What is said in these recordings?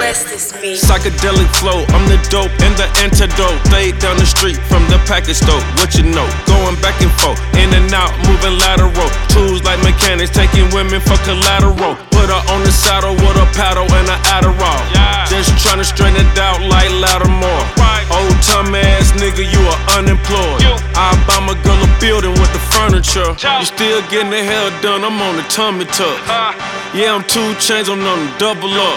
Justice me. Psychedelic flow, I'm the dope and the antidote. Stay down the street from the package store. What you know? Going back and forth, in and out, moving lateral. Tools like mechanics, taking women for collateral. Put her on the saddle with a paddle and an Adderall. Just tryna straighten it out like Lattimore. Old time ass nigga, you are unemployed. I buy my girl a building with the furniture. You still getting the hell done, I'm on the tummy tuck. Yeah, I'm 2 Chainz, I'm on the double up.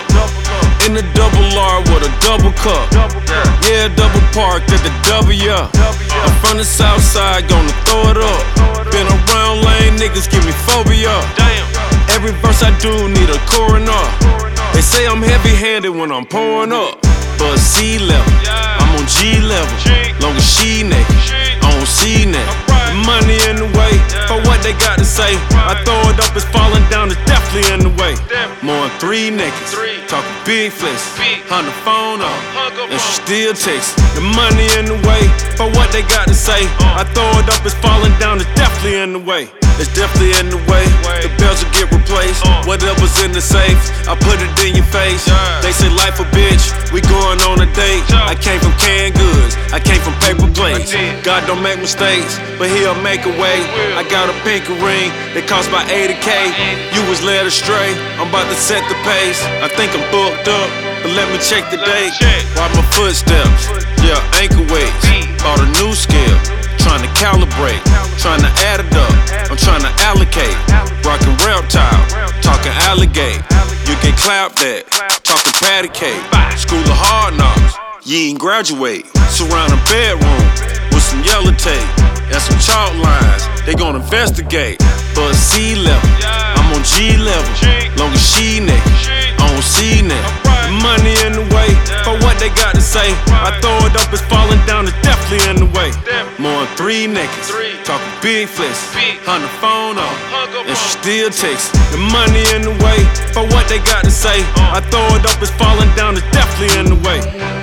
In the double R with a double cup. Yeah, double parked at the W. I'm from the south side, gonna throw it up. Been around lame niggas, give me phobia. Every verse I do need a coroner. They say I'm heavy-handed when I'm pouring up. But C level, I'm on G level. Long as she naked, I don't see that. Money in the way, for what they got to say. I throw it up, it's falling down, it's definitely in the way. More than 3 niggas, talking big flex. On the phone up, and she still texts. The money in the way, for what they got to say. I throw it up, it's falling down, it's definitely in the way. It's definitely in the way, the bells will get replaced. Whatever's in the safe, I put it in your face. They say life a bitch, we going on a date. I came from canned goods, I came from paper plates. God don't make mistakes, but he'll make a way. I got a pinky ring that cost about 80K. You was led astray, I'm about to set the pace. I think I'm booked up, but let me check the date. Watch my footsteps, yeah, ankle weights. Bought a new scale, trying to calibrate, trying to add it up, I'm trying to allocate. Rockin' reptile, talking alligator. You can clap that, talking patty cake. School of hard knocks, you ain't graduate. Surround a bedroom with some yellow tape and some chalk lines, they gon' investigate. But C level, I'm on G level. Long as she naked, I don't see that. Money in the way, for what they got to say. I throw it up, it's falling down, it's definitely in the way. More than 3 niggas, talking big flex. On the phone up, and she still texts. The money in the way, for what they got to say. I throw it up, it's falling down, it's definitely in the way.